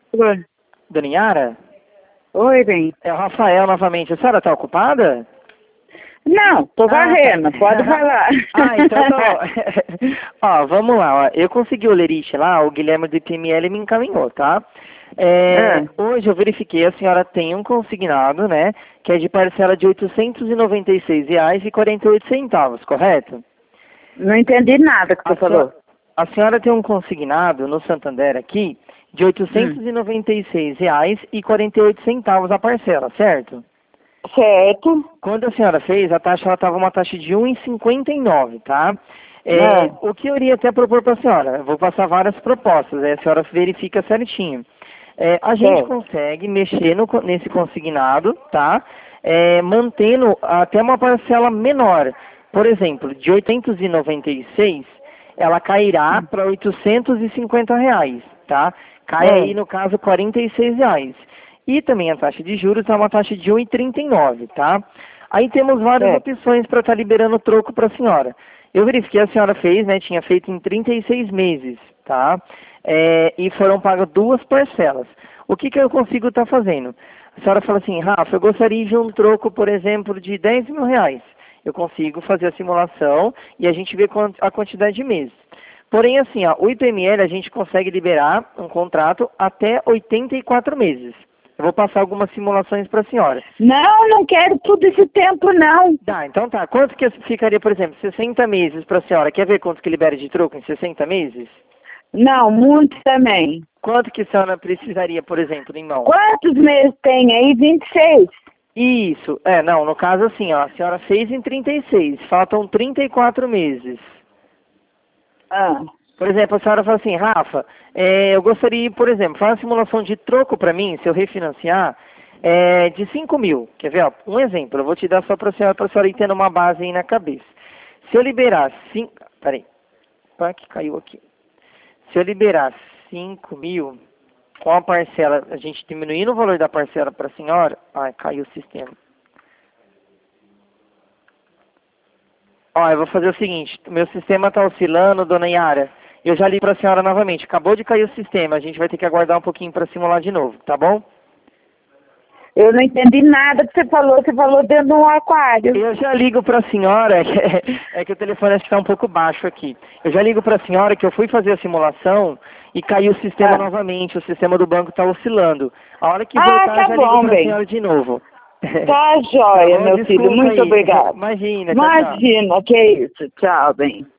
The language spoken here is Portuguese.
Oi, Dona Yara? Oi, bem. É o Rafael novamente. A senhora está ocupada? Não, tô varrendo, Tá. pode falar. Então tá bom. Ó, vamos lá. Ó. Eu consegui o lerite lá, o Guilherme do IPML me encaminhou, tá? Hoje eu verifiquei, a senhora tem um consignado, né? Que é de parcela de R$ 896,48, correto? Não entendi nada que você falou. A senhora tem um consignado no Santander aqui de R$ Hum. 896,48 a parcela, certo? Certo. Quando a senhora fez, a taxa estava uma taxa de 1,59, tá? Ah, O que eu iria até propor para a senhora? Eu vou passar várias propostas, aí a senhora verifica certinho. A gente certo. consegue mexer nesse consignado, tá? Mantendo até uma parcela menor. Por exemplo, de 896, ela cairá para R$ 850, tá? Cai Ah, aí, no caso, R$ 46. E também a taxa de juros é uma taxa de 1,39, tá? Aí temos várias certo. opções para estar liberando o troco para a senhora. Eu verifiquei, a senhora fez, né? Tinha feito em 36 meses, tá? E foram pagas duas parcelas. O que que eu consigo estar fazendo? A senhora fala assim, Rafa, eu gostaria de um troco, por exemplo, de R$ 10.000. Eu consigo fazer a simulação e a gente vê a quantidade de meses. Porém, assim, ó, o IPML a gente consegue liberar um contrato até 84 meses. Eu vou passar algumas simulações para a senhora. Não, não quero tudo esse tempo, não. Tá, então tá. Quanto que ficaria, por exemplo, 60 meses para a senhora? Quer ver quanto que libera de troco em 60 meses? Não, muito também. Quanto que a senhora precisaria, por exemplo, em mãos? Quantos meses tem aí? 26. Isso. Não, no caso assim, ó, a senhora fez em 36, faltam 34 meses. Ah, Por exemplo, a senhora fala assim, Rafa, eu gostaria, por exemplo, faz uma simulação de troco para mim, se eu refinanciar, de 5 mil. Quer ver? Ó, um exemplo, eu vou te dar só para a senhora ir tendo uma base aí na cabeça. Se eu liberar 5... Peraí. Opa, que caiu aqui. Se eu liberar 5 mil, com a parcela, a gente diminuindo o valor da parcela para a senhora... Ai, caiu o sistema. Ó, eu vou fazer o seguinte, o meu sistema está oscilando, dona Yara. Eu já li para a senhora novamente. Acabou de cair o sistema, a gente vai ter que aguardar um pouquinho para simular de novo, tá bom? eu não entendi nada que você falou dentro de um aquário. Eu já ligo para a senhora, é que o telefone acho que está um pouco baixo aqui. Eu já ligo para a senhora que eu fui fazer a simulação e caiu o sistema Ah, novamente, o sistema do banco está oscilando. A hora que ah, voltar, eu tá já ligo bom, para a bem. senhora de novo. Tá Tá joia, bom? meu filho. Desculpa Muito aí. obrigada. Imagina, tchau, tchau. Imagina, que é isso. Tchau, bem.